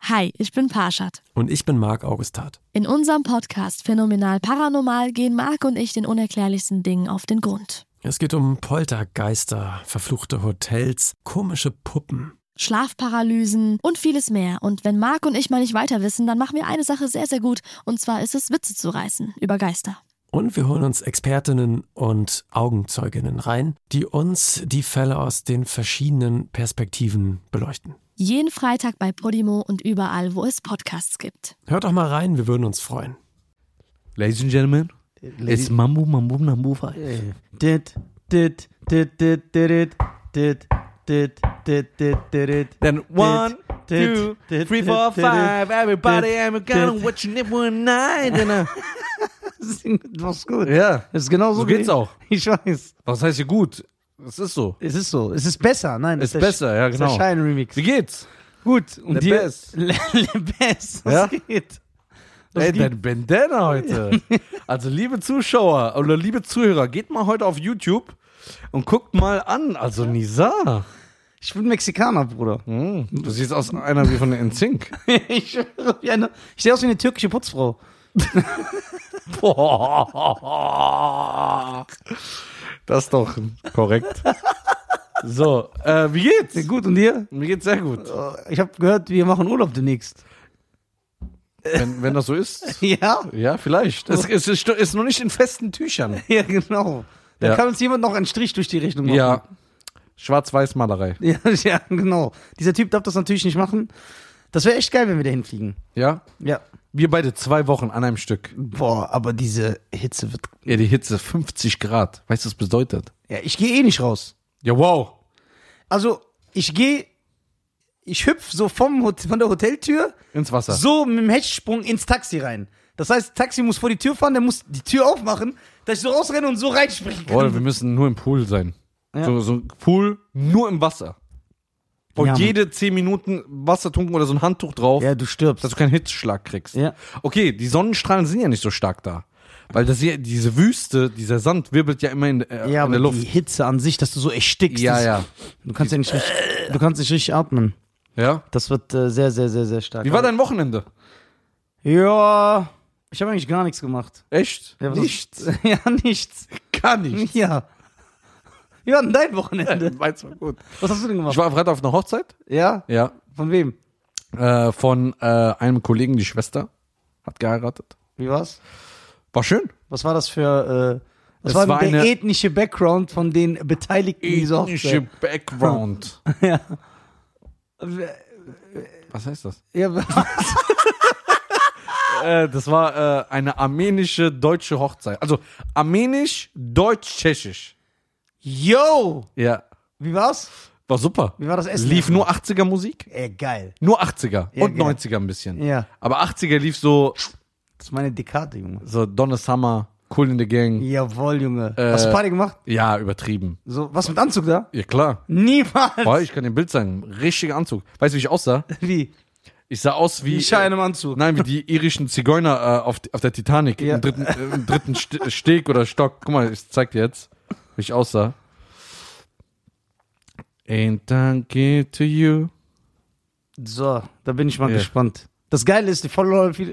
Hi, ich bin Parshad. Und ich bin Marc Augustat. In unserem Podcast Phänomenal Paranormal gehen Marc und ich den unerklärlichsten Dingen auf den Grund. Es geht um Poltergeister, verfluchte Hotels, komische Puppen, Schlafparalysen und vieles mehr. Und wenn Marc und ich mal nicht weiter wissen, dann machen wir eine Sache sehr, sehr gut. Und zwar ist es, Witze zu reißen über Geister. Und wir holen uns Expertinnen und Augenzeuginnen rein, die uns die Fälle aus den verschiedenen Perspektiven beleuchten. Jeden Freitag bei Podimo und überall, wo es Podcasts gibt. Hört doch mal rein, wir würden uns freuen. Ladies and Gentlemen, it's Mambo Number 5. Then 1, 2, 3, 4, 5, everybody, I'm gonna watch it one night. Das ist gut. Ja, das ist genau so geht's auch. Ich weiß. Was heißt hier gut? Es ist so. Es ist so. Es ist besser. Nein, Es ist besser, ja, genau. Das ist der Shine-Remix. Wie geht's? Gut. Und Le dir? Best. Le Best. Was Ja? geht? Ey, dein Bandana heute. Also liebe Zuschauer oder liebe Zuhörer, geht mal heute auf YouTube und guckt mal an. Also Nizar. Ich bin Mexikaner, Bruder. Du siehst aus einer wie von der NSYNC. Ich sehe aus wie eine türkische Putzfrau. Boah. Das ist doch korrekt. So, wie geht's? Gut, und dir? Mir geht's sehr gut. Ich habe gehört, wir machen Urlaub demnächst. Wenn das so ist. Ja? Ja, vielleicht. Es ist noch nicht in festen Tüchern. Ja, genau. Da Ja. kann uns jemand noch einen Strich durch die Rechnung machen. Ja. Schwarz-Weiß-Malerei. Ja, ja, genau. Dieser Typ darf das natürlich nicht machen. Das wäre echt geil, wenn wir da hinfliegen. Ja? Ja. Wir beide 2 Wochen an einem Stück. Boah, aber diese Hitze wird... Ja, die Hitze 50 Grad. Weißt du, was das bedeutet? Ja, ich gehe eh nicht raus. Ja, wow. Also, ich hüpf so von der Hoteltür Ins Wasser. so mit dem Hechtsprung ins Taxi rein. Das heißt, das Taxi muss vor die Tür fahren, der muss die Tür aufmachen, dass ich so rausrenne und so reinspringen kann. Oder wir müssen nur im Pool sein. Ja. So ein Pool nur im Wasser. Und Ja, Mann. jede 10 Minuten Wasser tunken oder so ein Handtuch drauf, Ja, du stirbst. dass du keinen Hitzschlag kriegst. Ja. Okay, die Sonnenstrahlen sind ja nicht so stark da. Weil das hier, diese Wüste, dieser Sand wirbelt ja immer in Ja, der aber Luft. die Hitze an sich, dass du so erstickst. Ja, das- ja. Du kannst nicht richtig atmen. Ja? Das wird sehr, sehr, sehr, sehr stark. Wie war dein Wochenende? Ja, ich habe eigentlich gar nichts gemacht. Echt? Ja, was- Nichts. Ja, nichts. Gar nichts. Ja. Wie war denn dein Wochenende? Meins war gut. Was hast du denn gemacht? Ich war am Freitag auf einer Hochzeit. Ja? Ja. Von wem? Von einem Kollegen, die Schwester, hat geheiratet. Wie war's? War schön. Was war das für, was Es war, war denn der eine- ethnische Background von den Beteiligten dieser Ethnische Hochzeit? Background. Ja. Was heißt das? Ja, Das war eine armenische-deutsche Hochzeit. Also armenisch-deutsch-tschechisch. yo! Ja. Wie war's? War super. Wie war das Essen? Lief nur 80er Musik. Geil. Nur 80er. Ja, und geil. 90er ein bisschen. Ja. Aber 80er lief so Das ist meine Dekade, Junge. Donna Summer, Cool in the Gang. Jawohl, Junge. Hast du Party gemacht? Ja, übertrieben. So, was mit Anzug da? Ja, klar. Niemals. Boah, ich kann dir ein Bild zeigen. Richtiger Anzug. Weißt du, wie ich aussah? Wie? Ich sah aus wie... Wie Schein im Anzug. Nein, wie die irischen Zigeuner auf der Titanic Ja. im dritten Steg oder Stock. Guck mal, ich zeig dir jetzt, wie ich aussah. Ain't that good to you? So, da bin ich mal Ja. gespannt. Das Geile ist, die Follower viele.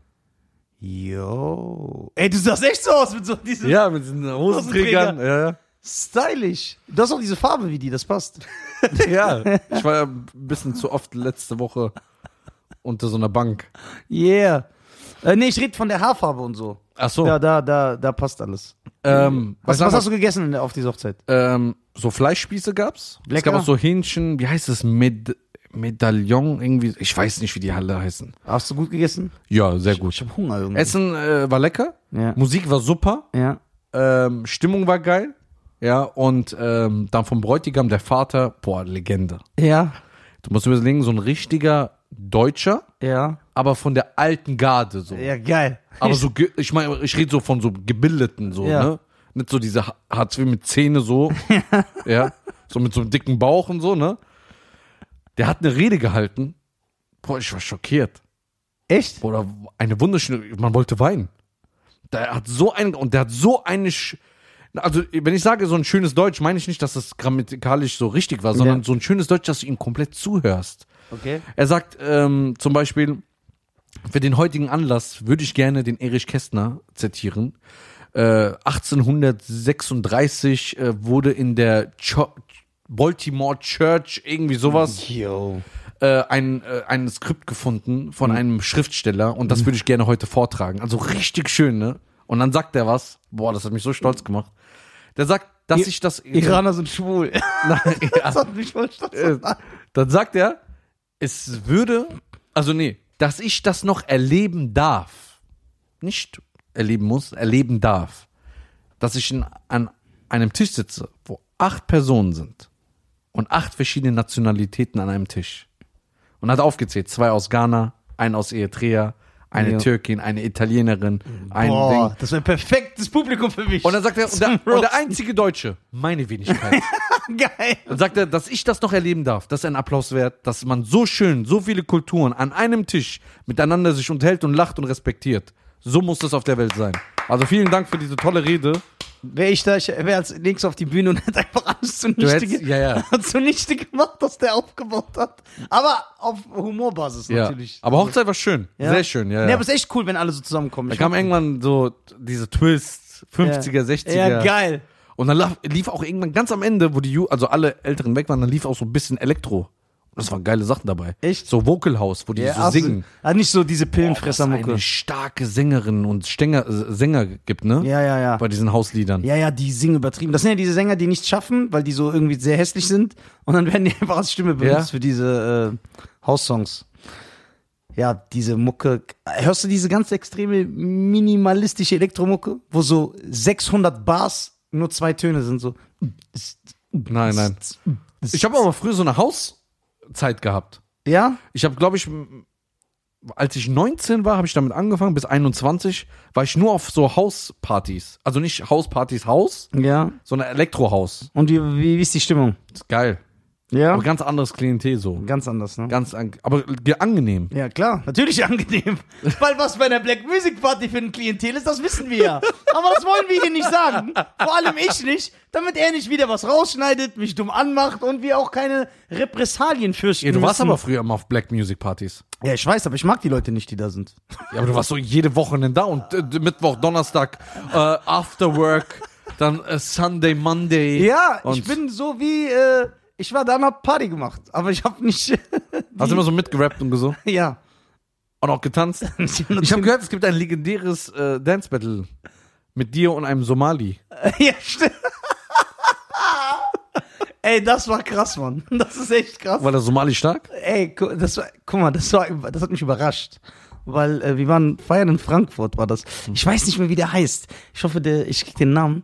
Yo. Ey, du sahst echt so aus mit so diesem Ja, mit diesen Hosenträgern. Ja, stylisch. Du hast auch diese Farbe wie die, das passt. ja. Ich war ja ein bisschen zu oft letzte Woche unter so einer Bank. Yeah. Nee, ich rede von der Haarfarbe und so. Ach so. Ja, da passt alles. Was hast du gegessen auf dieser Hochzeit? So Fleischspieße gab's. Es Lecker. gab auch so Hähnchen, wie heißt das? Medaillon irgendwie. Ich weiß nicht, wie die alle heißen. Hast du gut gegessen? Ja, sehr gut. Ich hab Hunger irgendwie. Essen war lecker. Ja. Musik war super. Ja. Stimmung war geil. Ja, und dann vom Bräutigam, der Vater, boah, Legende. Ja. Du musst überlegen, so ein richtiger Deutscher, Ja. aber von der alten Garde so. Ja, geil. Aber so, ich meine, ich rede so von so gebildeten so, Ja. ne? Nicht so diese Hartz IV mit Zähne so, ja, so mit so einem dicken Bauch und so, ne? Der hat eine Rede gehalten. Boah, ich war schockiert. Echt? Oder eine wunderschöne, man wollte weinen. Der hat so eine Also, wenn ich sage, so ein schönes Deutsch, meine ich nicht, dass das grammatikalisch so richtig war, sondern so ein schönes Deutsch, dass du ihm komplett zuhörst. Okay. Er sagt zum Beispiel, für den heutigen Anlass würde ich gerne den Erich Kästner zitieren. 1836 wurde in der Baltimore Church irgendwie sowas Yo. ein Skript gefunden von einem Schriftsteller und das würde ich gerne heute vortragen. Also richtig schön, ne? Und dann sagt er was, boah, das hat mich so stolz gemacht. Der sagt, dass ich das... Iraner sind schwul. Nein, ja. Das hat mich voll stolz gemacht. Dann sagt er, dass ich das noch erleben darf. Nicht erleben muss, erleben darf. Dass ich an einem Tisch sitze, wo 8 Personen sind und 8 verschiedene Nationalitäten an einem Tisch. Und hat aufgezählt, 2 aus Ghana, ein aus Eritrea, eine Türkin, eine Italienerin, ein Ding. Das wäre ein perfektes Publikum für mich. Und dann sagt er, und der einzige Deutsche, meine Wenigkeit. Geil. Dann sagt er, dass ich das noch erleben darf, das ist ein Applaus wert, dass man so schön, so viele Kulturen an einem Tisch miteinander sich unterhält und lacht und respektiert. So muss das auf der Welt sein. Also vielen Dank für diese tolle Rede. Wäre ich da, ich wäre als nächstes auf die Bühne und hätte einfach alles zunichte gemacht, was der aufgebaut hat. Aber auf Humorbasis natürlich. Aber Hochzeit war schön. Ja. Sehr schön, ja. Nee, aber es ist echt cool, wenn alle so zusammenkommen. Da kam irgendwann so diese Twists, 50er, 60er. Ja, geil. Und dann lief auch irgendwann ganz am Ende, wo also alle Älteren weg waren, dann lief auch so ein bisschen Elektro. Das waren geile Sachen dabei. Echt? So Vocal House, wo die so singen. Also nicht so diese Dass es Pillenfressermucke. eine starke Sängerin und Sänger gibt, ne? Ja. Bei diesen Hausliedern. Ja, die singen übertrieben. Das sind ja diese Sänger, die nichts schaffen, weil die so irgendwie sehr hässlich sind. Und dann werden die einfach als Stimme benutzt für diese Haussongs. Ja, diese Mucke. Hörst du diese ganz extreme minimalistische Elektromucke, wo so 600 Bars nur 2 Töne sind, so. Nein. Ich habe aber früher so eine Hauszeit gehabt. Ja? Ich habe, glaube ich, als ich 19 war, habe ich damit angefangen, bis 21 war ich nur auf so Hauspartys. Also nicht Hauspartys Ja. sondern Elektrohaus. Und wie ist die Stimmung? Das ist geil. Ja? Aber ganz anderes Klientel so. Ganz anders, ne? Aber angenehm. Ja, klar, natürlich angenehm. Weil was bei einer Black Music Party für ein Klientel ist, das wissen wir ja. Aber das wollen wir hier nicht sagen. Vor allem ich nicht, damit er nicht wieder was rausschneidet, mich dumm anmacht und wir auch keine Repressalien fürchten Ja, du warst müssen. aber früher immer auf Black Music Partys. Ja, ich weiß, aber ich mag die Leute nicht, die da sind. Ja, aber du warst so jede Woche da und Mittwoch, Donnerstag, After Work, dann Sunday, Monday. Ja, und ich bin so wie, ich war da und hab Party gemacht, aber ich hab nicht... hast du immer so mitgerappt und so? Ja. Und auch getanzt? Ich habe gehört, es gibt ein legendäres Dance Battle mit dir und einem Somali. Ja, stimmt. Ey, das war krass, Mann. Das ist echt krass. War der Somali stark? Ey, guck mal, das hat mich überrascht. Weil wir waren feiern in Frankfurt, war das. Ich weiß nicht mehr, wie der heißt. Ich hoffe, ich krieg den Namen.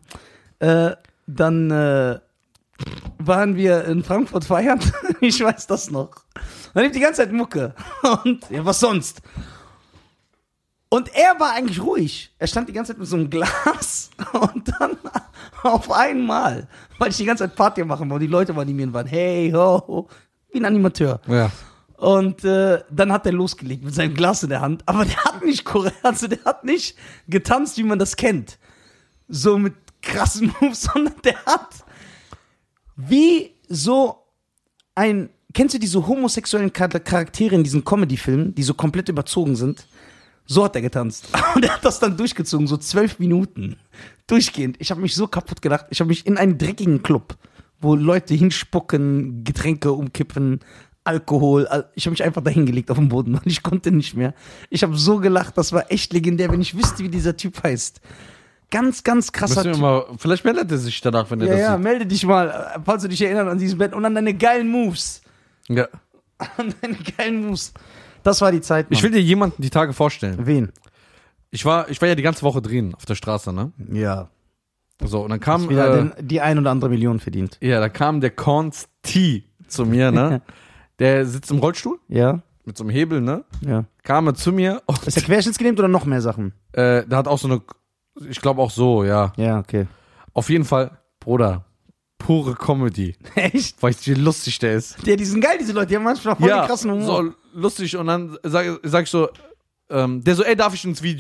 Dann waren wir in Frankfurt feiern. Ich weiß das noch. Dann lief die ganze Zeit Mucke. Und ja, was sonst? Und er war eigentlich ruhig. Er stand die ganze Zeit mit so einem Glas und dann auf einmal, weil ich die ganze Zeit Party machen wollte, die Leute waren animieren waren, hey, ho, wie ein Animateur. Ja. Und dann hat er losgelegt mit seinem Glas in der Hand, aber der hat nicht getanzt, wie man das kennt. So mit krassen Moves, sondern der hat wie so kennst du diese homosexuellen Charaktere in diesen Comedy-Filmen, die so komplett überzogen sind? So hat er getanzt. Und er hat das dann durchgezogen, so 12 Minuten. Durchgehend. Ich habe mich so kaputt gedacht. Ich habe mich in einen dreckigen Club, wo Leute hinspucken, Getränke umkippen, Alkohol. Ich habe mich einfach dahingelegt auf dem Boden, weil ich konnte nicht mehr. Ich habe so gelacht, das war echt legendär, wenn ich wüsste, wie dieser Typ heißt. Ganz, ganz krasser Typ. Vielleicht meldet er sich danach, wenn er das sieht. Ja, melde dich mal, falls du dich erinnerst an dieses Bett und an deine geilen Moves. Ja. An deine geilen Moves. Das war die Zeit, Mann. Ich will dir jemanden die Tage vorstellen. Wen? Ich war ja die ganze Woche drehen auf der Straße, ne? Ja. So, und dann kam Die 1 oder andere Million verdient. ja, da kam der Korns T zu mir, ne? Der sitzt im Rollstuhl Ja. mit so einem Hebel, ne? Ja. Kam er zu mir und Ist der querschnittsgelähmt oder noch mehr Sachen? der hat auch so eine, ich glaube auch so, ja. Ja, okay. Auf jeden Fall, Bruder, pure Comedy. Echt? Weißt du, wie lustig der ist? Ja, die sind geil, diese Leute. Die haben manchmal voll den krassen Humor. so lustig und dann sag ich so, der so, ey, darf ich ins Video?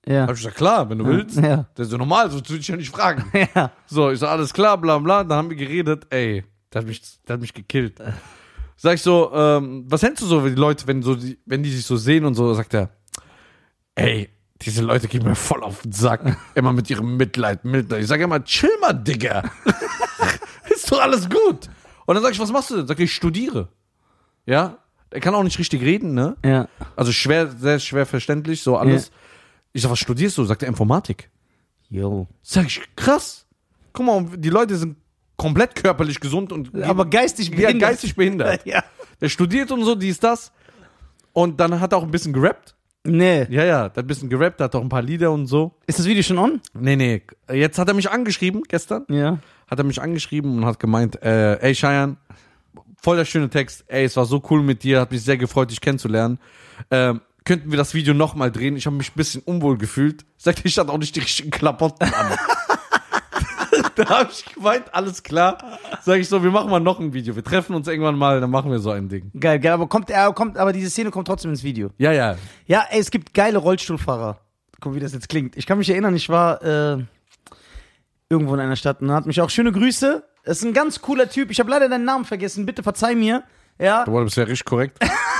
Ja. Hab ich gesagt, klar, wenn du willst. Ja. Das ist so normal, so würde ich ja nicht fragen. Ja. So, ich so, alles klar, bla bla. Dann haben wir geredet, ey, der hat mich gekillt. Sag ich so, was hältst du so, wenn die Leute, wenn die sich so sehen und so, sagt er, ey, diese Leute gehen mir voll auf den Sack. Immer mit ihrem Mitleid. Ich sag immer, chill mal, Digga. Ist doch alles gut. Und dann sag ich, was machst du denn? Sag ich studiere. Ja? Er kann auch nicht richtig reden, ne? Ja. Also sehr schwer verständlich, so alles. Ja. Ich sag, was studierst du? Sagt er, Informatik. Jo. Sag ich, krass. Guck mal, die Leute sind komplett körperlich gesund und Aber geistig ja, behindert. geistig behindert. Ja. Der studiert und so, dies, das. Und dann hat er auch ein bisschen gerappt. Nee. Ja, der hat ein bisschen gerappt, hat auch ein paar Lieder und so. Ist das Video schon on? Nee. Jetzt hat er mich angeschrieben, gestern. Ja. Hat er mich angeschrieben und hat gemeint, ey, Cheyenne, voll der schöne Text. Ey, es war so cool mit dir, hat mich sehr gefreut, dich kennenzulernen. Könnten wir das Video nochmal drehen? Ich habe mich ein bisschen unwohl gefühlt. Sagt, ich hatte auch nicht die richtigen Klamotten an. Da habe ich gemeint, alles klar. Sag ich so, wir machen mal noch ein Video. Wir treffen uns irgendwann mal, dann machen wir so ein Ding. Geil, aber diese Szene kommt trotzdem ins Video. Ja. Ja, ey, es gibt geile Rollstuhlfahrer. Guck, wie das jetzt klingt. Ich kann mich erinnern, ich war irgendwo in einer Stadt und hat mich auch schöne Grüße. Das ist ein ganz cooler Typ. Ich habe leider deinen Namen vergessen. Bitte verzeih mir. Ja. Du bist ja richtig korrekt.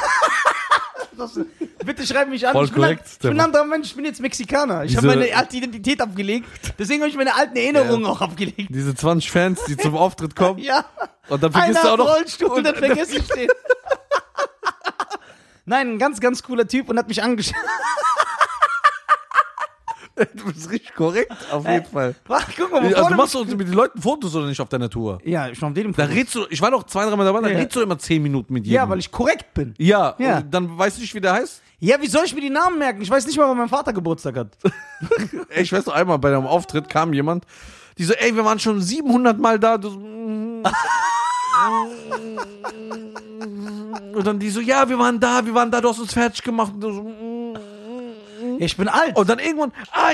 Bitte schreib mich an. Voll korrekt. Ich bin ein anderer Mensch, ich bin jetzt Mexikaner. Ich habe meine alte Identität abgelegt. Deswegen habe ich meine alten Erinnerungen auch abgelegt. Diese 20 Fans, die zum Auftritt kommen. Ja. Und dann vergisst du auch noch. Rollstuhl und dann vergesse ich den. Nein, ein ganz, ganz cooler Typ und hat mich angeschaut. Du bist richtig korrekt, auf jeden Fall. Guck mal, Also du machst mit den Leuten Fotos oder nicht auf deiner Tour? Ja, ich war auf dem Da redst du, ich war noch 2-3 Mal dabei, da Ja. redst du immer 10 Minuten mit jedem. Ja, weil ich korrekt bin. Ja, Ja. und dann weißt du nicht, wie der heißt? Ja, wie soll ich mir die Namen merken? Ich weiß nicht mal, wann mein Vater Geburtstag hat. Ey, ich weiß noch einmal, bei einem Auftritt kam jemand, die so, ey, wir waren schon 700 Mal da. Du so, und dann die so, ja, wir waren da, du hast uns fertig gemacht. Und du so, Ich bin alt. und dann irgendwann,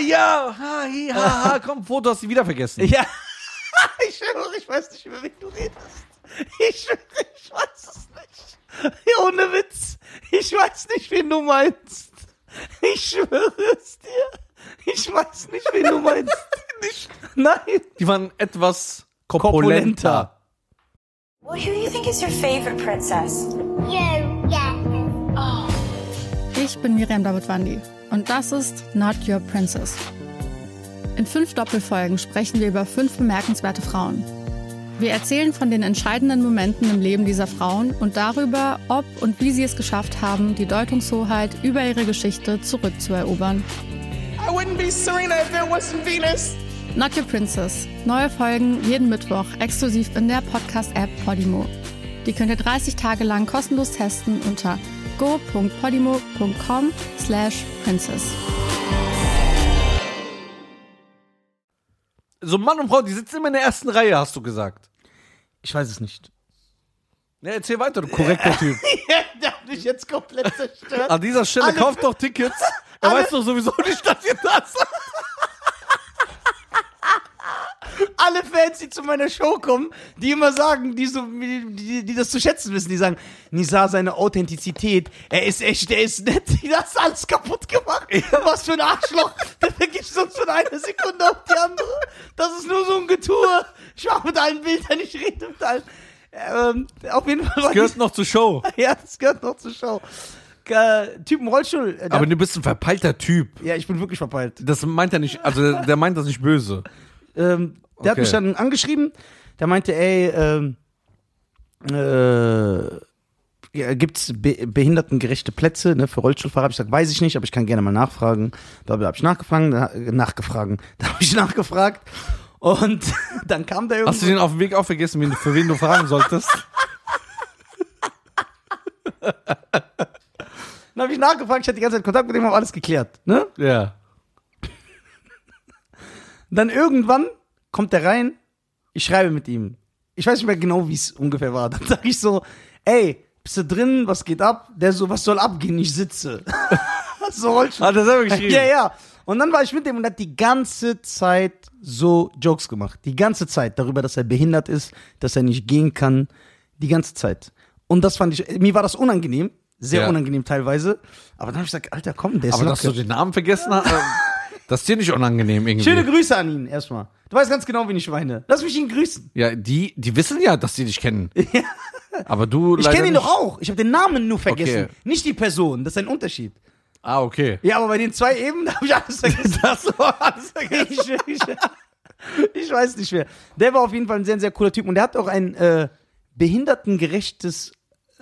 komm, Foto, hast du wieder vergessen. Ja. Ich schwöre, ich weiß nicht, über wen du redest. Ich schwöre, ich weiß es nicht. Ja, ohne Witz. Ich weiß nicht, wen du meinst. Ich schwöre es dir. Ich weiß nicht, wen du meinst. Nicht. Nein. Die waren etwas korpulenter. Well, who do you think is your favorite princess? You, yeah. Ich bin Miriam Davidwandi und das ist Not Your Princess. In 5 Doppelfolgen sprechen wir über 5 bemerkenswerte Frauen. Wir erzählen von den entscheidenden Momenten im Leben dieser Frauen und darüber, ob und wie sie es geschafft haben, die Deutungshoheit über ihre Geschichte zurückzuerobern. I wouldn't be Serena if there wasn't Venus. Not Your Princess. Neue Folgen jeden Mittwoch exklusiv in der Podcast-App Podimo. Die könnt ihr 30 Tage lang kostenlos testen unter go.podimo.com/princess. So Mann und Frau, die sitzen immer in der ersten Reihe, hast du gesagt. Ich weiß es nicht. Ja, erzähl weiter, du korrekter Typ. Der hat mich jetzt komplett zerstört. An dieser Stelle kauft doch Tickets. Er weiß doch sowieso nicht, dass ihr das seid. Alle Fans, die zu meiner Show kommen, die immer sagen, die das zu schätzen wissen, die sagen, Nizar, seine Authentizität, er ist echt, er ist nett, die hat alles kaputt gemacht. Was für ein Arschloch, der vergisst uns von einer Sekunde auf die andere. Das ist nur so ein Getue. Ich mache mit allen Bildern, ich rede mit allen. Auf jeden Fall. Das gehört noch zur Show. Ja, das gehört noch zur Show. Typen Rollstuhl. Aber du bist ein verpeilter Typ. Ja, ich bin wirklich verpeilt. Das meint er nicht, also der meint das nicht böse. Der hat mich dann angeschrieben, der meinte, ey, gibt's behindertengerechte Plätze, ne, für Rollstuhlfahrer? Hab ich gesagt, weiß ich nicht, aber ich kann gerne mal nachfragen. Da habe ich nachgefragt und dann kam der irgendwo. Hast du den auf dem Weg auch vergessen, für wen du fragen solltest? Dann habe ich nachgefragt, ich hatte die ganze Zeit Kontakt mit dem, habe alles geklärt, ne? Ja. Dann irgendwann kommt der rein, ich schreibe mit ihm. Ich weiß nicht mehr genau, wie es ungefähr war. Dann sage ich so, ey, bist du drin, was geht ab? Der so, was soll abgehen, ich sitze. So Rollstuhl. Hat er selber geschrieben? Ja. Und dann war ich mit dem und hat die ganze Zeit so Jokes gemacht. Die ganze Zeit darüber, dass er behindert ist, dass er nicht gehen kann. Die ganze Zeit. Und das fand ich, mir war das unangenehm. Sehr unangenehm teilweise. Aber dann habe ich gesagt, Alter, komm, der ist Aber locker. dass du den Namen vergessen hast? Das ist dir nicht unangenehm irgendwie. Schöne Grüße an ihn erstmal. Du weißt ganz genau, wen ich meine. Lass mich ihn grüßen. Ja, die wissen ja, dass die dich kennen. Aber du Ich leider kenne ihn nicht. doch auch. Ich habe den Namen nur vergessen. Okay. Nicht die Person. Das ist ein Unterschied. Ah, okay. Ja, aber bei den 2 eben, da habe ich alles vergessen. Das war alles vergessen. Ich weiß nicht mehr. Der war auf jeden Fall ein sehr, sehr cooler Typ. Und der hat auch ein behindertengerechtes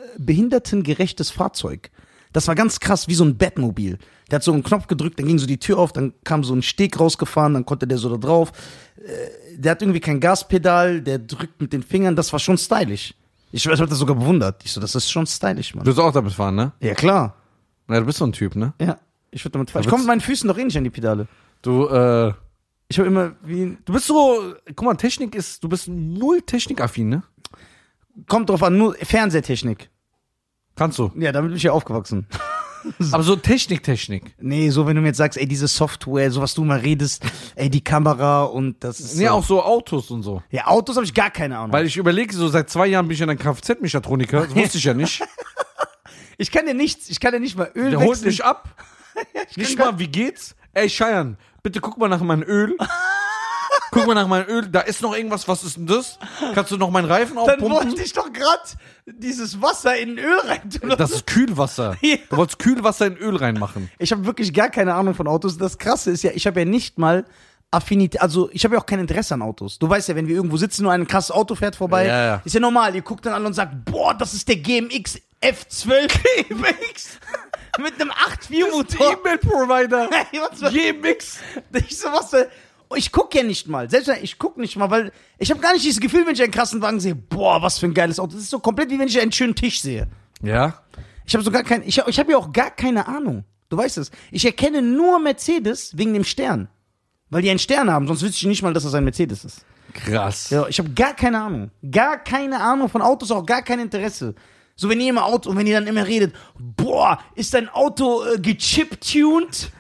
Fahrzeug. Das war ganz krass, wie so ein Batmobil. Der hat so einen Knopf gedrückt, dann ging so die Tür auf, dann kam so ein Steg rausgefahren, dann konnte der so da drauf. Der hat irgendwie kein Gaspedal, der drückt mit den Fingern, das war schon stylisch. Ich habe das sogar bewundert. Ich so, das ist schon stylisch, Mann. Du willst auch damit fahren, ne? Ja, klar. Na, du bist so ein Typ, ne? Ja, ich würde damit fahren. Ich komme mit meinen Füßen doch eh nicht an die Pedale. Du, Ich habe immer wie... du bist so, guck mal, du bist null technikaffin, ne? Kommt drauf an, nur Fernsehtechnik. Kannst du. Ja, damit bin ich ja aufgewachsen. Aber so Technik. Nee, so wenn du mir jetzt sagst, ey, diese Software, so was du mal redest, ey, die Kamera und das ist Nee, so. auch so Autos und so. Ja, Autos habe ich gar keine Ahnung. Weil ich überlege, so seit 2 Jahren bin ich ja ein Kfz-Mechatroniker, das wusste ich ja nicht. ich kann dir nicht mal Öl Der holt wechseln. mich ab. Nicht mal, wie geht's? Ey, Scheiern, bitte guck mal nach meinem Öl. Guck mal nach meinem Öl, da ist noch irgendwas, was ist denn das? Kannst du noch meinen Reifen Dann aufpumpen? wollte ich doch grad dieses Wasser in Öl rein tun. Das ist Kühlwasser. Ja. Du wolltest Kühlwasser in Öl reinmachen. Ich habe wirklich gar keine Ahnung von Autos. Das Krasse ist ja, ich habe ja nicht mal Affinität, also ich habe ja auch kein Interesse an Autos. Du weißt ja, wenn wir irgendwo sitzen und ein krasses Auto fährt vorbei, Ja. ist ja normal. Ihr guckt dann an und sagt, boah, das ist der GMX F12 GMX mit einem 8.4-Motor. E-Mail-Provider. GMX. Ich so, was für... Ich guck ja nicht mal. Selbst wenn ich guck nicht mal, weil ich habe gar nicht dieses Gefühl, wenn ich einen krassen Wagen sehe, boah, was für ein geiles Auto. Das ist so komplett wie wenn ich einen schönen Tisch sehe. Ja? Ich habe so gar kein, ich habe ja auch gar keine Ahnung. Du weißt es. Ich erkenne nur Mercedes wegen dem Stern. Weil die einen Stern haben, sonst wüsste ich nicht mal, dass das ein Mercedes ist. Krass. Ja, ich habe gar keine Ahnung. Gar keine Ahnung von Autos, auch gar kein Interesse. So, wenn ihr immer Auto, und wenn ihr dann immer redet, boah, ist dein Auto gechip-tuned?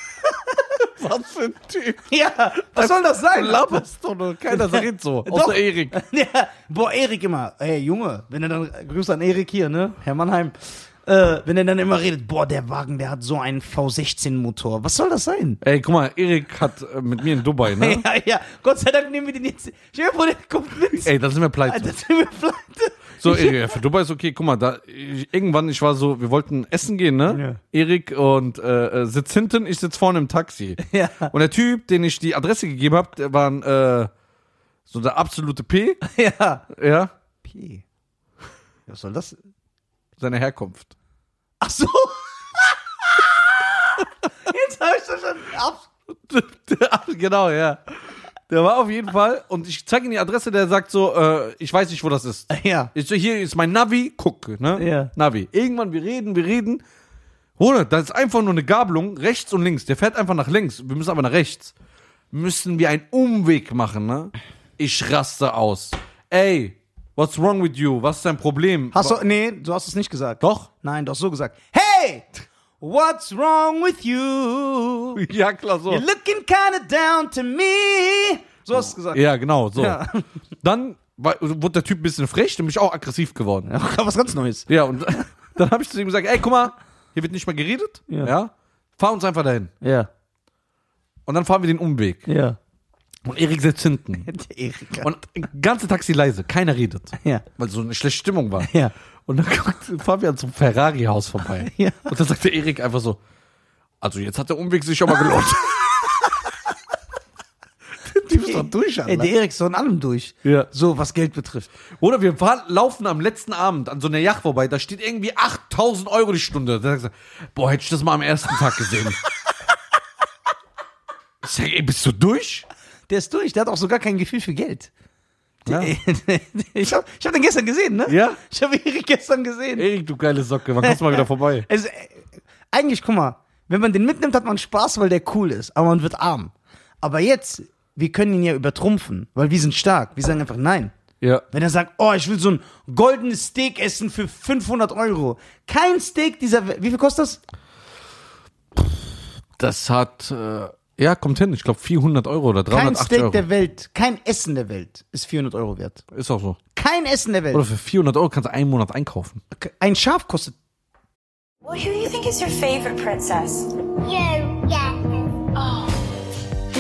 Was für ein Typ. Ja, was soll das sein? Du laberst doch nur. Keiner sagt so. Doch. Außer Erik. Ja, boah, Erik immer, ey Junge, wenn er dann, Grüße an Erik hier, ne, Herr Mannheim, wenn er dann immer redet, boah, der Wagen, der hat so einen V16-Motor, was soll das sein? Ey, guck mal, Erik hat mit mir in Dubai, ne? Ja, Gott sei Dank nehmen wir den jetzt, stell dir vor, der kommt mit. Ey, da sind wir pleite. Alter, sind wir pleite. So, Erik, für Dubai ist okay, guck mal, irgendwann, ich war so, wir wollten essen gehen, ne? Ja. Erik und sitzt hinten, ich sitz vorne im Taxi. Ja. Und der Typ, den ich die Adresse gegeben habe, der war so der absolute P. Ja. Ja. P. Was soll das? Seine Herkunft. Ach so. Jetzt hab ich das schon ab. Genau, ja. Der war auf jeden Fall, und ich zeige ihm die Adresse, der sagt so, ich weiß nicht, wo das ist. Ja. Ich so, hier ist mein Navi, guck, ne? Ja. Navi. Irgendwann, wir reden. Bruder, das ist einfach nur eine Gabelung, rechts und links. Der fährt einfach nach links, wir müssen aber nach rechts. Müssen wir einen Umweg machen, ne? Ich raste aus. Ey, what's wrong with you? Was ist dein Problem? Nee, du hast es nicht gesagt. Doch? Nein, du hast so gesagt. Hey! What's wrong with you? Ja, klar, so. You're looking kinda down to me. So hast du es gesagt. Ja, genau, so. Ja. Dann wurde der Typ ein bisschen frech und bin ich auch aggressiv geworden. Ja, was ganz Neues. Ja, und dann habe ich zu ihm gesagt, ey, guck mal, hier wird nicht mehr geredet. Ja. Fahr uns einfach dahin. Ja. Und dann fahren wir den Umweg. Ja. Und Erik sitzt hinten. Der Erika. Und ganze Taxi leise, keiner redet. Ja. Weil so eine schlechte Stimmung war. Ja. Und dann fahren wir an so einem Ferrari-Haus vorbei. Ja. Und dann sagt der Erik einfach so, also jetzt hat der Umweg sich schon mal gelohnt. Der Typ ist doch durch, Alter. Ey, der Erik ist doch in allem durch. Ja. So, was Geld betrifft. Oder wir laufen am letzten Abend an so einer Yacht vorbei, da steht irgendwie 8.000 € die Stunde. Da sagt er, boah, hätte ich das mal am ersten Tag gesehen. Ich sag, ey, bist du durch? Der ist durch, der hat auch sogar kein Gefühl für Geld. Ja. Ich hab den gestern gesehen, ne? Ja? Ich habe Erik gestern gesehen. Erik, du geile Socke, wann kommst du mal wieder vorbei? Also, eigentlich, guck mal, wenn man den mitnimmt, hat man Spaß, weil der cool ist, aber man wird arm. Aber jetzt, wir können ihn ja übertrumpfen, weil wir sind stark. Wir sagen einfach nein. Ja. Wenn er sagt, oh, ich will so ein goldenes Steak essen für 500 €. Kein Steak dieser Welt. Wie viel kostet das? Das hat, ja, kommt hin, ich glaube 400 € oder 380 Kein Steak €. der Welt, kein Essen der Welt ist 400 € wert. Ist auch so. Kein Essen der Welt. Oder für 400 € kannst du einen Monat einkaufen. Ein Schaf kostet. Well, who do you think is your favorite princess? You, yeah.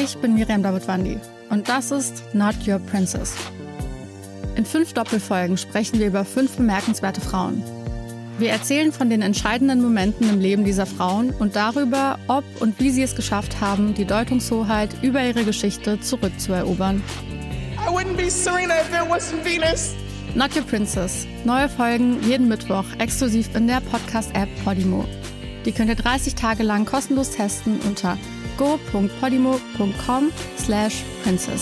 Ich bin Miriam Davidwandi und das ist Not Your Princess. In 5 Doppelfolgen sprechen wir über 5 bemerkenswerte Frauen. Wir erzählen von den entscheidenden Momenten im Leben dieser Frauen und darüber, ob und wie sie es geschafft haben, die Deutungshoheit über ihre Geschichte zurückzuerobern. I wouldn't be Serena if there wasn't Venus. Not Your Princess. Neue Folgen jeden Mittwoch exklusiv in der Podcast-App Podimo. Die könnt ihr 30 Tage lang kostenlos testen unter go.podimo.com/princess.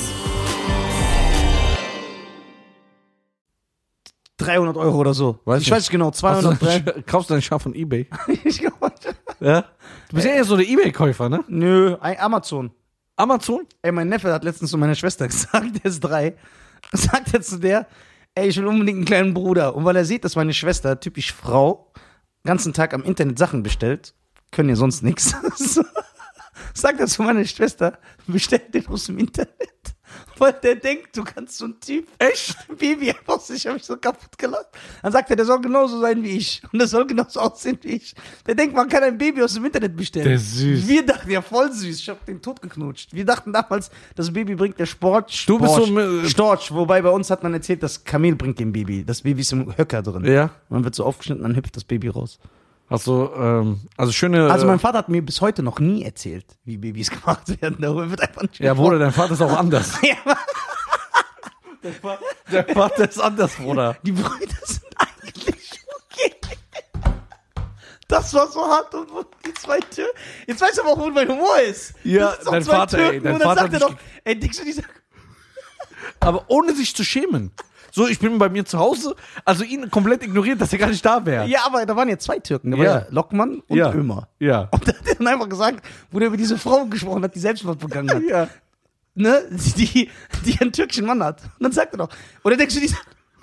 300 € oder so. Ich weiß nicht genau, 200. Kaufst du dein Schaf von eBay? Ich glaub, Ja? Du bist ja eher so der eBay-Käufer, ne? nö, Amazon. Amazon? Ey, mein Neffe hat letztens zu meiner Schwester gesagt, der ist 3, sagt er zu der, ey, ich will unbedingt einen kleinen Bruder. Und weil er sieht, dass meine Schwester, typisch Frau, den ganzen Tag am Internet Sachen bestellt, können ihr sonst nichts. Sagt er zu meiner Schwester, bestell den aus dem Internet. Weil der denkt, du kannst so ein Typ, echt, Baby einfach sich, ich hab mich so kaputt gelacht. Dann sagt er, der soll genauso sein wie ich. Und der soll genauso aussehen wie ich. Der denkt, man kann ein Baby aus dem Internet bestellen. Der ist süß. Wir dachten, ja, voll süß. Ich hab den tot geknutscht. Wir dachten damals, das Baby bringt der Storch. Du bist so Storch. Wobei bei uns hat man erzählt, das Kamel bringt dem Baby. Das Baby ist im Höcker drin. Ja. Man wird so aufgeschnitten, dann hüpft das Baby raus. Also schöne. Also mein Vater hat mir bis heute noch nie erzählt, wie Babys gemacht werden. Darüber wird einfach nicht Ja, Bruder, dein Vater ist auch anders. Ja, Der Vater ist anders, Bruder. die Brüder sind eigentlich okay. Das war so hart und die 2 Türken. Jetzt weißt du aber auch, wo mein Humor ist. Ja, Das ist doch dein 2 Vater, ey, Türken. dein Und dann Vater sagt er hat doch, ey, Dixon, dieser. Aber ohne sich zu schämen. So, ich bin bei mir zu Hause, also ihn komplett ignoriert, dass er gar nicht da wäre. Ja, aber da waren ja 2 Türken. Da war ja Lockmann und Ja. Ömer. Ja. Und dann hat er dann einfach gesagt, wo der über diese Frau gesprochen hat, die Selbstmord begangen hat. Ja. Ne? Die einen türkischen Mann hat. Und dann sagt er doch, oder denkst du, dieser.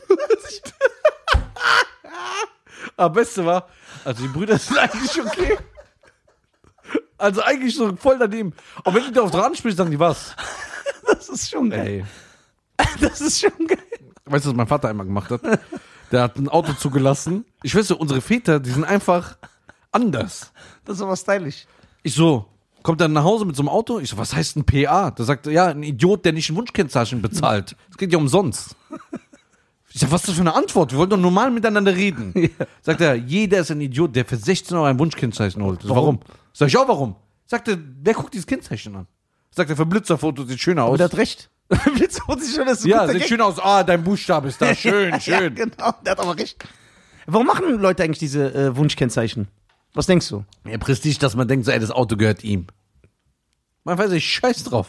Aber Beste war, also die Brüder sind eigentlich okay. Also eigentlich so voll daneben. Und wenn du darauf dran ansprichst, sagen die was. Das ist schon geil. Ey. Das ist schon geil. Weißt du, was mein Vater einmal gemacht hat? Der hat ein Auto zugelassen. Ich weiß so, unsere Väter, die sind einfach anders. Das ist aber stylisch. Ich so, kommt dann nach Hause mit so einem Auto? Ich so, was heißt ein PA? Da sagt er, ja, ein Idiot, der nicht ein Wunschkennzeichen bezahlt. Das geht ja umsonst. Ich sag, was ist das für eine Antwort? Wir wollten doch normal miteinander reden. Ja. Sagt er, jeder ist ein Idiot, der für 16 € ein Wunschkennzeichen holt. Warum? Sag ich auch, warum? Sagt er, wer guckt dieses Kennzeichen an? Sagt er, für Blitzerfoto sieht schöner aus. Aber der hat recht. Blitzfoto sieht schon, das ist ein Ja, guter sieht Gag. schön aus. Ah, dein Buchstabe ist da. Schön, schön. Ja, genau, der hat aber recht. Warum machen Leute eigentlich diese Wunschkennzeichen? Was denkst du? Ja, Prestige, dass man denkt, so, ey, das Auto gehört ihm. Man weiß, ich scheiß drauf.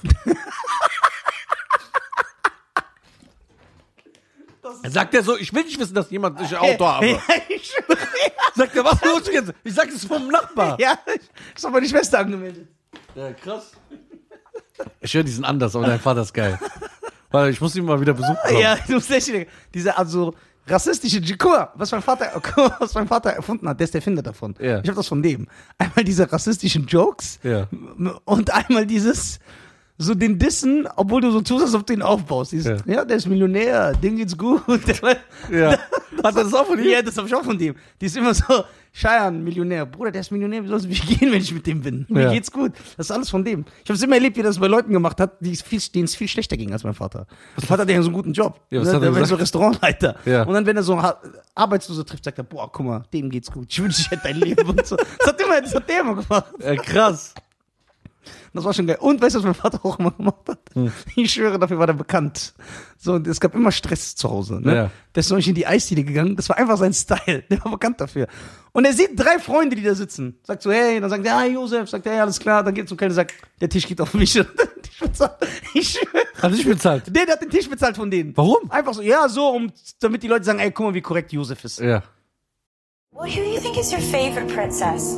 Sagt er so, ich will nicht wissen, dass jemand ein Auto habe. Ja, ich schwöre. Sagt er, was los jetzt? Ich sag das vom Nachbar. Ja, ich hab meine Schwester angemeldet. Ja, krass. Ich höre, die sind anders, aber dein Vater ist geil. Weil ich muss ihn mal wieder besuchen kommen. Ja, du bist echt, diese also rassistische Guck, was mein Vater erfunden hat, der ist der Erfinder davon. Ja. Ich hab das von dem. Einmal diese rassistischen Jokes Ja. und einmal dieses so den Dissen, obwohl du so tust, als ob du ihn aufbaust. Dieses, ja, der ist Millionär, dem geht's gut. Ja. Hat er das auch von ihm? Ja, das hab ich auch von dem. Die ist immer so, Scheiern, Millionär. Bruder, der ist Millionär, wie soll es mir gehen, wenn ich mit dem bin? Mir geht's gut. Das ist alles von dem. Ich habe es immer erlebt, wie er das bei Leuten gemacht hat, denen es viel schlechter ging als mein Vater. Mein Vater hat ja so einen guten Job. Ja, was Ne? hat er Der war gesagt? so Restaurantleiter. Ja. Und dann, wenn er so Arbeitslose trifft, sagt er, boah, guck mal, dem geht's gut. Ich wünsche, ich hätte dein Leben und so. Das hat der immer gemacht. Krass. Das war schon geil. Und weißt du, was mein Vater auch immer gemacht hat? Ich schwöre, dafür war der bekannt. So, und es gab immer Stress zu Hause. Ne? Ja. Der ist noch nicht in die Eisdiele gegangen. Das war einfach sein Style. Der war bekannt dafür. Und er sieht 3 Freunde, die da sitzen. Sagt so, hey, dann sagt er, hi Josef. Sagt er, ja, alles klar. Dann geht zum Kellner, sagt, der Tisch geht auf mich. Ich schwöre. Hat nicht bezahlt. Der hat den Tisch bezahlt von denen. Warum? Einfach so, ja, so, damit die Leute sagen, ey, guck mal, wie korrekt Josef ist. Ja. Well, who do you think is your favorite princess?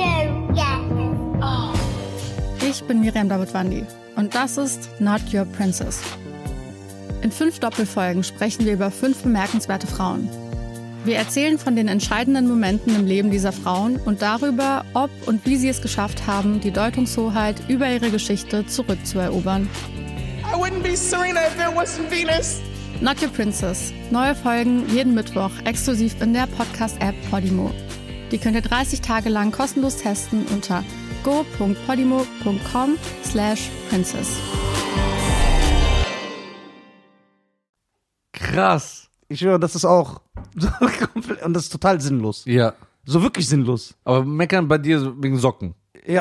Ich bin Miriam Davidwandi und das ist Not Your Princess. In 5 Doppelfolgen sprechen wir über 5 bemerkenswerte Frauen. Wir erzählen von den entscheidenden Momenten im Leben dieser Frauen und darüber, ob und wie sie es geschafft haben, die Deutungshoheit über ihre Geschichte zurückzuerobern. I wouldn't be Serena if there wasn't Venus. Not Your Princess. Neue Folgen jeden Mittwoch exklusiv in der Podcast-App Podimo. Die könnt ihr 30 Tage lang kostenlos testen unter go.podimo.com/princess. Krass. Ich schwöre, das ist auch so komplett, und das ist total sinnlos. Ja. So wirklich sinnlos. Aber meckern bei dir wegen Socken. Ja.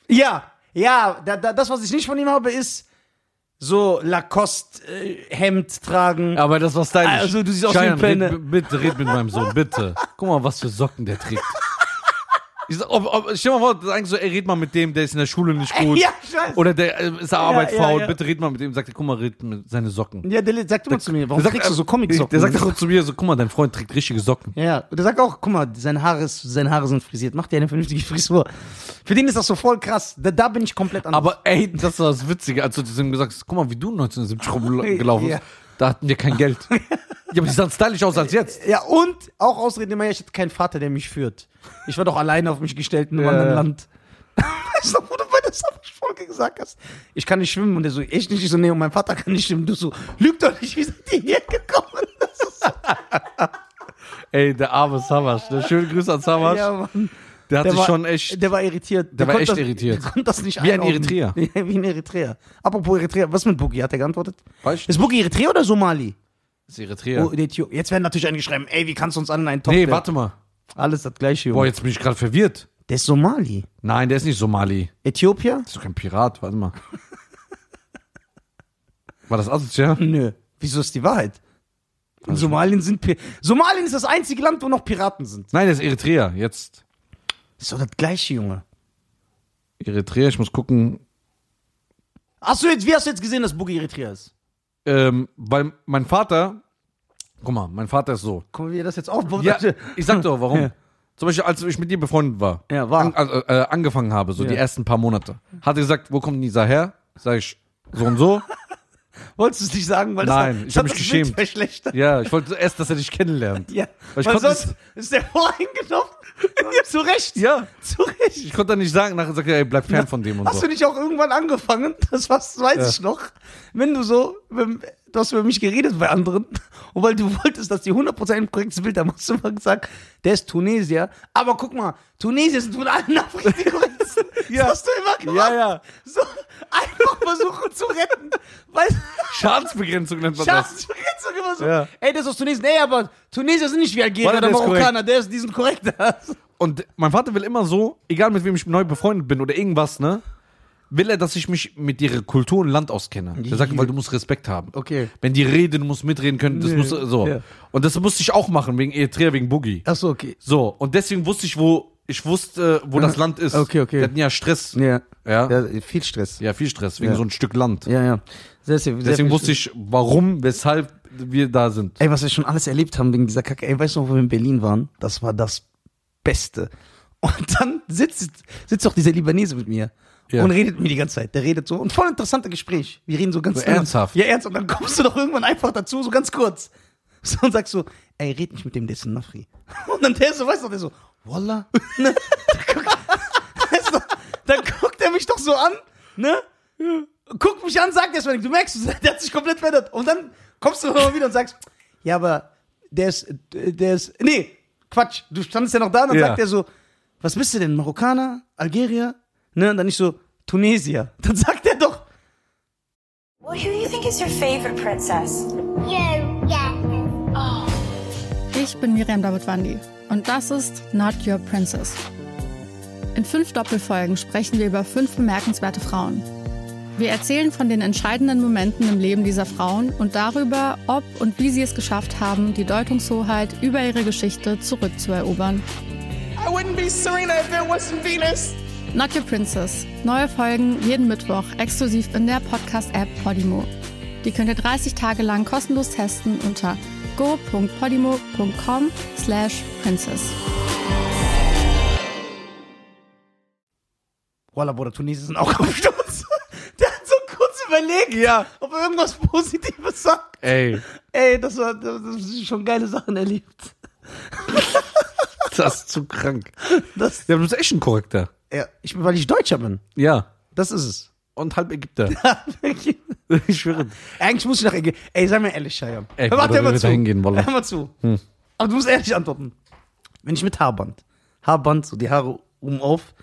Das, was ich nicht von ihm habe, ist so Lacoste-Hemd tragen. Aber das war stylisch. Also, du siehst aus wie ein Cheyenne, Penne. bitte red mit meinem Sohn, bitte. Guck mal, was für Socken der trägt. Ich sag, stell mal vor, das ist eigentlich so, ey, red mal mit dem, der ist in der Schule nicht gut. Ja, scheiße. Oder der ist der Arbeit faul. ja. Bitte red mal mit dem. Sagt er, guck mal, red mit seine Socken. Ja, der sagt immer zu mir, warum trägst du so Comic-Socken? Der sagt auch zu mir so, guck mal, dein Freund trägt richtige Socken. Ja, und der sagt auch, guck mal, seine Haare sind frisiert. Mach dir eine vernünftige Frisur. Für den ist das so voll krass. Da bin ich komplett anders. Aber ey, das war das Witzige, als du ihm gesagt hast, guck mal, wie du 1970 rumgelaufen bist. Ja. Da hatten wir kein Geld. Ja, aber die sahen stylisch aus als jetzt. Ja, und auch Ausreden immer, ich hatte keinen Vater, der mich führt. Ich war doch alleine auf mich gestellt in einem anderen Land. Weißt du, wo du bei der Folge gesagt hast, ich kann nicht schwimmen. Und der so, echt nicht? Ich so, nee, und mein Vater kann nicht schwimmen. Du so, lüg doch nicht, wie seid ihr hier gekommen? Das ist so. Ey, der arme Savasch. Ne? Schöne Grüße an Savasch. Ja, Mann. Der hat Der sich war- schon echt... Der war irritiert. Der war konnte echt das, irritiert. Der konnte das nicht Wie ein einordnen. Eritreer. Ja, wie ein Eritreer. Apropos Eritreer, was mit Boogie? Hat er geantwortet? Weißt du? Ist Boogie Eritreer oder Somali? Das ist Eritrea. Oh, jetzt werden natürlich eingeschrieben, ey, wie kannst du uns alle in einen Topf Nee, werfen? warte mal. Alles das gleiche, Junge. Boah, jetzt bin ich gerade verwirrt. Der ist Somali. Nein, der ist nicht Somali. Äthiopier? Das ist doch kein Pirat, warte mal. War das asozial? Nö. Wieso ist die Wahrheit? In Somalien Somalien ist das einzige Land, wo noch Piraten sind. Nein, der ist Eritrea. Jetzt. Das ist doch das gleiche, Junge. Eritrea, ich muss gucken. Wie hast du jetzt gesehen, dass Boogie Eritreer ist? Weil mein Vater, guck mal, mein Vater ist so. Guck mal, wie er das jetzt aufbaut. Ja, ich sag doch, warum. Ja. Zum Beispiel, als ich mit dir befreundet war, Ja, war. angefangen habe, so Ja. die ersten paar Monate, hat er gesagt, wo kommt Nisa her? Sag ich, so und so. Wolltest du es nicht sagen? Weil Nein, ich hab mich das geschämt. Bild verschlechtert. Ja, ich wollte erst, dass er dich kennenlernt. Ja, Weil ich weil konnte sonst ist der voreingenommen. Zu Recht. Ja, Zu Recht. ich konnte dann nicht sagen, nachher sagt er, ey, bleib fern von dem und Hast so. du nicht auch irgendwann angefangen, das weiß ich noch, wenn du so, du hast über mich geredet bei anderen, und weil du wolltest, dass die 100% ein korrektes Bild haben, hast du immer gesagt, der ist Tunesier, aber guck mal, Tunesier sind von allen Afrikanern die korrektesten. Ja. Das hast du immer gemacht. Ja, ja. So, einfach versuchen zu retten. Weißt Schadensbegrenzung nennt man das. Schadensbegrenzung immer so. Ja. Ey, der ist aus Tunesien. Nee, aber Tunesier sind nicht wie Algerier Warte, oder der ist Marokkaner, die sind korrekter. Und mein Vater will immer so, egal mit wem ich neu befreundet bin oder irgendwas, ne, will er, dass ich mich mit ihrer Kultur und Land auskenne. Der sagt, weil du musst Respekt haben. Okay. Wenn die reden, du musst mitreden können, das Nee, muss so. ja. Und das musste ich auch machen, wegen Eritrea, wegen Boogie. Achso, okay. So, und deswegen wusste ich, wo das Land ist. Okay. Wir hatten ja Stress. Ja. Ja, Viel Stress. ja viel Stress, wegen Ja. so ein Stück Land. Ja. Sehr Deswegen viel wusste ich, warum, weshalb wir da sind. Ey, was wir schon alles erlebt haben wegen dieser Kacke. Ey, weißt du noch, wo wir in Berlin waren? Das war das Beste. Und dann sitzt doch dieser Libanese mit mir Ja. und redet mir die ganze Zeit. Der redet so. Und voll interessantes Gespräch. Wir reden so ganz So ernsthaft? Ja, ernst. Und dann kommst du doch irgendwann einfach dazu, so ganz kurz. So, und sagst so, ey, red nicht mit dem, der ist ein Nafri. Und dann der so, weißt du, der so, Wallah. Ne? Weißt du, dann guckt er mich doch so an, ne? Guckt mich an, sagt erstmal nichts. Du merkst, der hat sich komplett verändert. Und dann kommst du nochmal wieder und sagst, ja, aber der ist, nee, Quatsch. Du standest ja noch da und dann Ja. sagt er so, was bist du denn, Marokkaner, Algerier? Ne? Und dann nicht so, Tunesier. Dann sagt er doch, Well, who do you think is your favorite princess? Ich bin Miriam Davidwandi und das ist Not Your Princess. In 5 Doppelfolgen sprechen wir über 5 bemerkenswerte Frauen. Wir erzählen von den entscheidenden Momenten im Leben dieser Frauen und darüber, ob und wie sie es geschafft haben, die Deutungshoheit über ihre Geschichte zurückzuerobern. I wouldn't be Serena if there wasn't Venus. Not Your Princess. Neue Folgen jeden Mittwoch exklusiv in der Podcast-App Podimo. Die könnt ihr 30 Tage lang kostenlos testen unter go.podimo.com/princess. Wallah, Bruder, Tunesier sind auch am Sturz. Der hat so kurz überlegt, ob er irgendwas Positives sagt. Ey, Ey, das ist schon geile Sachen erlebt. das ist zu krank. Das, Ja, du bist echt ein Korrekter. ja, weil ich Deutscher bin. Ja. Das ist es. Und halb Ägypter. Ich schwöre. Eigentlich muss ich nach Ägypten. Ey, sei mir ehrlich, Shayam. Ey, Warte, Bruder, hör mal wir zu. da hingehen, Wallah. Hör mal zu. Aber du musst ehrlich antworten. Wenn ich mit Haarband, so die Haare oben auf,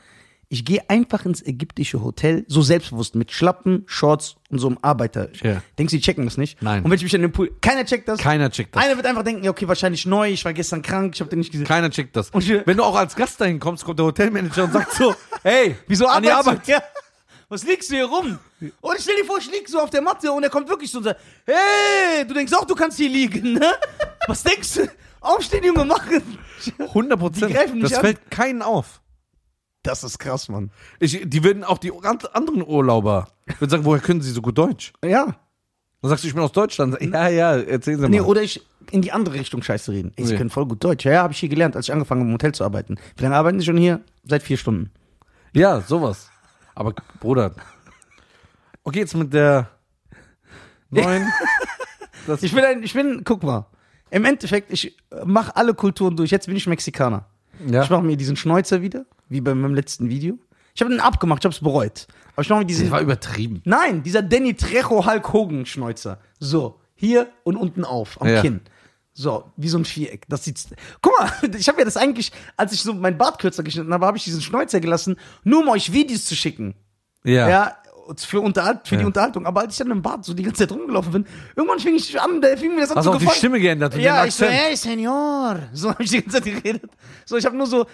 Ich gehe einfach ins ägyptische Hotel, so selbstbewusst, mit Schlappen, Shorts und so einem Arbeiter. Ja. Denkst du, die checken das nicht? Nein. Und wenn ich mich an den Pool, keiner checkt das. Keiner checkt das. Einer wird einfach denken, ja, okay, wahrscheinlich neu, ich war gestern krank, ich habe den nicht gesehen. Keiner checkt das. Und Wenn du auch als Gast dahin kommst, kommt der Hotelmanager und sagt so, hey, Wieso an die arbeitest Arbeit? du? Ja. Was liegst du hier rum? Und stell dir vor, ich lieg so auf der Matte und er kommt wirklich so und sagt, hey, du denkst auch, du kannst hier liegen, ne? Was denkst du? Aufstehen, Junge, machen. 100%. Die greifen nicht das an. fällt keinen auf. Das ist krass, Mann. Die würden auch die ganz anderen Urlauber würden sagen, woher können sie so gut Deutsch? Ja. Dann sagst du, ich bin aus Deutschland. Ja, erzählen Sie mal. Nee, oder ich in die andere Richtung Scheiße reden. Ey, Sie Nee. können voll gut Deutsch. Ja, habe ich hier gelernt, als ich angefangen habe, im Hotel zu arbeiten. Wie lange arbeiten Sie schon hier? Seit 4 Stunden. Ja, sowas. Aber Bruder. Okay, jetzt mit der neuen. Ich bin, guck mal. Im Endeffekt, ich mache alle Kulturen durch. Jetzt bin ich Mexikaner. Ja. Ich mache mir diesen Schnäuzer wieder, wie bei meinem letzten Video. Ich habe den abgemacht, ich habe es bereut. Aber ich mache mir diesen. Das war übertrieben. Nein, dieser Danny Trejo Hulk Hogan Schnäuzer. So, hier und unten auf, am Ja. Kinn. So, wie so ein Viereck. Das sieht. Guck mal, ich habe ja das eigentlich, als ich so meinen Bart kürzer geschnitten habe, habe ich diesen Schnäuzer gelassen, nur um euch Videos zu schicken. Ja, für die Unterhaltung. Aber als ich dann im Bad so die ganze Zeit rumgelaufen bin, irgendwann fing mir das an Hast zu auch die gefallen. Stimme geändert und Ja, den ich so, Akzent. hey, Senor. So habe ich die ganze Zeit geredet. So, ich habe nur so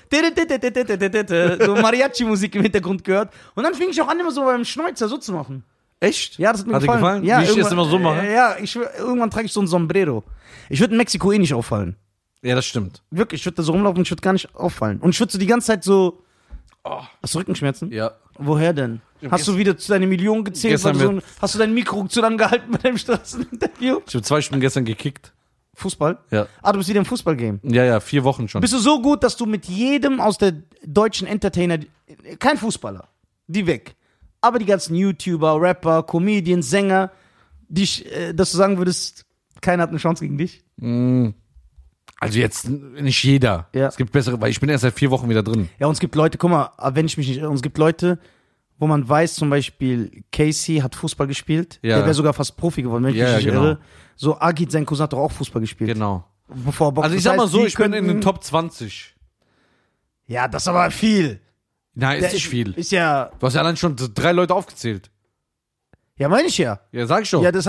so Mariachi-Musik im Hintergrund gehört. Und dann fing ich auch an, immer so beim Schnäuzer so zu machen. Echt? Ja, das hat mir Hat dir gefallen. gefallen? Ja, Wie ich das irgendwann- immer so mache? Ja, irgendwann trage ich so ein Sombrero. Ich würde in Mexiko eh nicht auffallen. Ja, das stimmt. Wirklich, ich würde da so rumlaufen und ich würde gar nicht auffallen. Und ich würde so die ganze Zeit so... Hast du Rückenschmerzen? Ja. Woher denn? Hast du wieder zu deinen Millionen gezählt? Gestern Weil du hast du dein Mikro zu lang gehalten bei deinem Straßeninterview? Ich habe 2 Stunden gestern gekickt. Fußball? Ja. Ah, du bist wieder im Fußballgame. Ja, 4 Wochen schon. Bist du so gut, dass du mit jedem aus der deutschen Entertainer, kein Fußballer, die weg, aber die ganzen YouTuber, Rapper, Comedians, Sänger, dass du sagen würdest, keiner hat eine Chance gegen dich? Also jetzt nicht jeder. Ja. Es gibt bessere, weil ich bin erst seit 4 Wochen wieder drin. Ja, und es gibt Leute, guck mal, wenn ich mich nicht irre, und es gibt Leute, wo man weiß, zum Beispiel, Casey hat Fußball gespielt, Ja. der wäre sogar fast Profi geworden, wenn ich Ja, mich nicht genau. irre. So, Agit, sein Cousin, hat doch auch Fußball gespielt. Genau. Bevor er Box- Also ich das sag mal heißt, so, die ich bin in könnten- den Top 20. Ja, das ist aber viel. Nein, Der ist nicht viel. Ist ja, Du hast ja allein schon 3 Leute aufgezählt. ja, meine ich ja. Ja, sag ich schon. Ja, das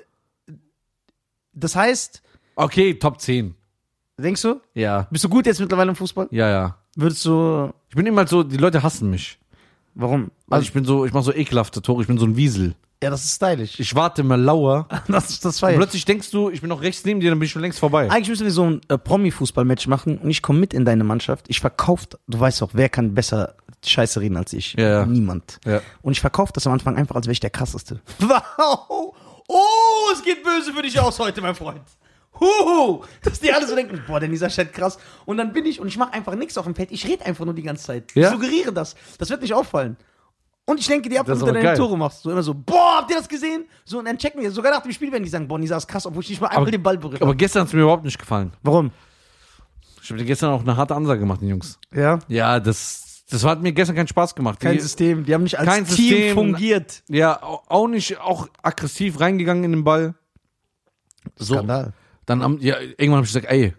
heißt, Okay, Top 10. denkst du, Ja. bist du gut jetzt mittlerweile im Fußball? Ja. Würdest du, Ich bin immer so, die Leute hassen mich. warum? Also ich mache so ekelhafte Tore, ich bin so ein Wiesel. Ja, das ist stylisch. Ich warte immer lauer. Das Und feier. plötzlich denkst du, ich bin noch rechts neben dir, dann bin ich schon längst vorbei. Eigentlich müssen wir so ein Promi-Fußball-Match machen und ich komme mit in deine Mannschaft. Ich verkaufe, du weißt doch, wer kann besser Scheiße reden als ich? Ja. Niemand. Ja. Und ich verkaufe das am Anfang einfach, als wäre ich der Krasseste. Wow! Oh, es geht böse für dich aus heute, mein Freund. Dass die alle so denken, boah, denn dieser Chat krass. Und dann bin ich und ich mache einfach nichts auf dem Feld. Ich rede einfach nur die ganze Zeit. Ja? Ich suggeriere das. Das wird nicht auffallen. Und ich lenke die ab, Das wenn ist du aber deine geil. Tore machst. So immer so, boah, habt ihr das gesehen? So, und dann checken wir. Sogar nach dem Spiel werden die sagen, boah, Nisa ist krass, obwohl ich nicht mal einmal den Ball berühre. Aber gestern hat es mir überhaupt nicht gefallen. Warum? Ich habe dir gestern auch eine harte Ansage gemacht, den Jungs. Ja. Ja, das hat mir gestern keinen Spaß gemacht. Kein Die- System. Die haben nicht als Kein Team System. fungiert. Ja, auch nicht, auch aggressiv reingegangen in den Ball. So. Skandal. Dann irgendwann habe ich gesagt, ey,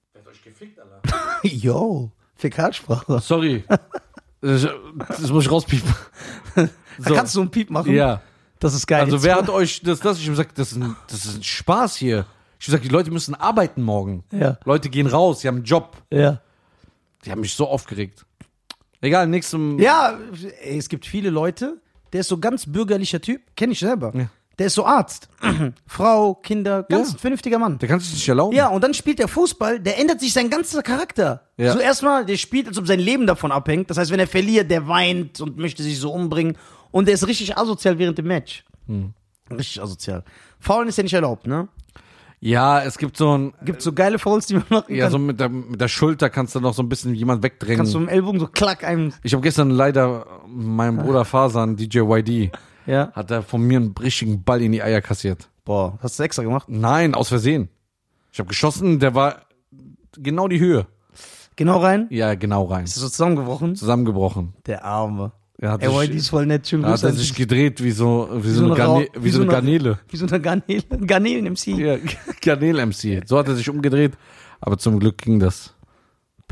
Yo, Fäkalsprache. sorry. das muss ich rauspiepen. Da kannst du einen Piep machen. Ja. Das ist geil. Also Jetzt wer mal- hat euch das? Ich habe gesagt, das ist ein Spaß hier. Ich habe gesagt, die Leute müssen arbeiten morgen. Ja. Leute gehen raus, die haben einen Job. Ja. Die haben mich so aufgeregt. Egal, nächstem. Ja, ey, es gibt viele Leute, der ist so ganz bürgerlicher Typ, kenne ich selber. Ja. Der ist so Arzt. Frau, Kinder, ganz Ja. vernünftiger Mann. Der kann sich nicht erlauben. Ja, und dann spielt der Fußball, der ändert sich sein ganzer Charakter. Ja. So erstmal, der spielt, als ob sein Leben davon abhängt. Das heißt, wenn er verliert, der weint und möchte sich so umbringen. Und der ist richtig asozial während dem Match. Richtig asozial. Faulen ist ja nicht erlaubt, ne? Ja, es gibt so ein. Gibt so geile Fouls, die man machen Ja, kann. so mit der Schulter kannst du noch so ein bisschen jemand wegdrängen. Kannst du im Ellbogen so klack einem. Ich habe gestern leider meinem Bruder Fasan, DJ YD, Ja. hat er von mir einen richtigen Ball in die Eier kassiert. Boah, hast du extra gemacht? Nein, aus Versehen. Ich habe geschossen, der war genau die Höhe. Genau rein? Ja, genau rein. Ist so zusammengebrochen? Zusammengebrochen. Der Arme. Er hat Ey, sich, die ist voll nett. Schön da hat er an sich dich. gedreht wie so eine eine Garnele. Wie so eine Garnelen-MC. Ja, Garnelen-MC. So hat er sich umgedreht, aber zum Glück ging das. Boah.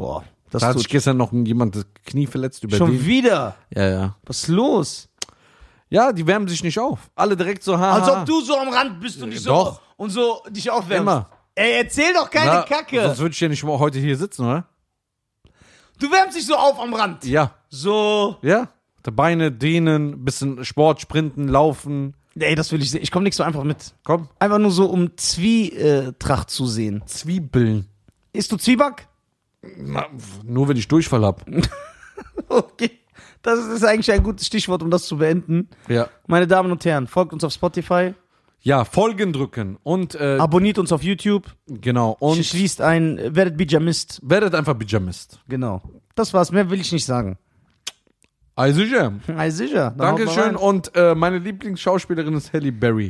Das Da hat tut sich gestern noch jemand das Knie verletzt über schon den. wieder. Ja. Was ist los? Ja, die wärmen sich nicht auf. Alle direkt so, Als ob du so am Rand bist und Doch. so dich aufwärmst. Immer. Ey, erzähl doch keine Kacke. Sonst würde ich ja nicht mal heute hier sitzen, oder? Du wärmst dich so auf am Rand. Ja. So. Ja. Die Beine dehnen, bisschen Sport, Sprinten, Laufen. Ey, das will ich sehen. Ich komme nicht so einfach mit. Komm. Einfach nur so, um Zwietracht zu sehen. Zwiebeln. Isst du Zwieback? Na, nur wenn ich Durchfall hab. Okay. Das ist eigentlich ein gutes Stichwort, um das zu beenden. Ja. Meine Damen und Herren, folgt uns auf Spotify, Ja, Folgen drücken und abonniert uns auf YouTube, genau und schließt ein, werdet Bijamist. werdet einfach Pyjamist. Genau. Das war's, mehr will ich nicht sagen. Also ja. Ja, sicher. Dann haut mal Dankeschön rein. und meine Lieblingsschauspielerin ist Halle Berry.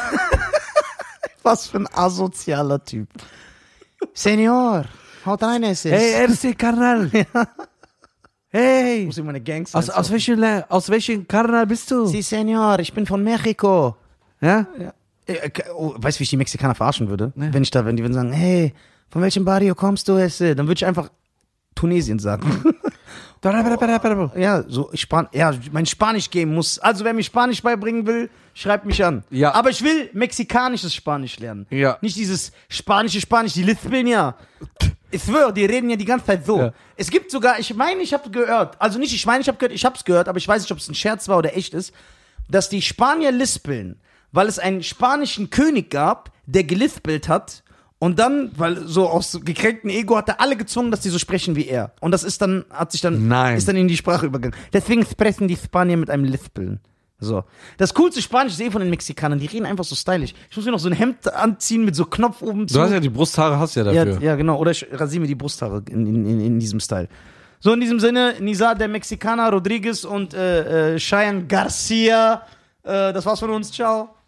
Was für ein asozialer Typ. Senor, haut rein, es ist. RC Karnal. Hey. Muss ich meine Gangs Aus welchem Karnal bist du? Si, Senor, ich bin von Mexiko. Ja? Weißt du, wie ich die Mexikaner verarschen würde? Nee. Wenn die würden sagen, hey, von welchem Barrio kommst du, Esse? Dann würde ich einfach Tunesien sagen. Ja, so mein Spanisch-Game muss. Also, wer mir Spanisch beibringen will, schreibt mich an. Ja. Aber ich will mexikanisches Spanisch lernen. Ja. Nicht dieses spanische Spanisch, die lispeln ja. Ich schwöre, die reden ja die ganze Zeit so. Ja. Es gibt sogar, ich habe gehört, also nicht, ich habe es gehört, aber ich weiß nicht, ob es ein Scherz war oder echt ist, dass die Spanier lispeln, weil es einen spanischen König gab, der gelispelt hat. Und dann, weil so aus gekränktem Ego hat er alle gezwungen, dass die so sprechen wie er. Und das ist dann, ist dann in die Sprache übergegangen. Deswegen sprechen die Spanier mit einem Lispeln. So. Das coolste Spanisch ist von den Mexikanern, die reden einfach so stylisch. Ich muss mir noch so ein Hemd anziehen mit so Knopf oben zu. Du hast ja die Brusthaare, hast ja dafür. Ja, genau. Oder ich rasiere mir die Brusthaare in diesem Style. So, in diesem Sinne, Nizar, der Mexikaner, Rodriguez und Cheyenne Garcia. Das war's von uns. Ciao.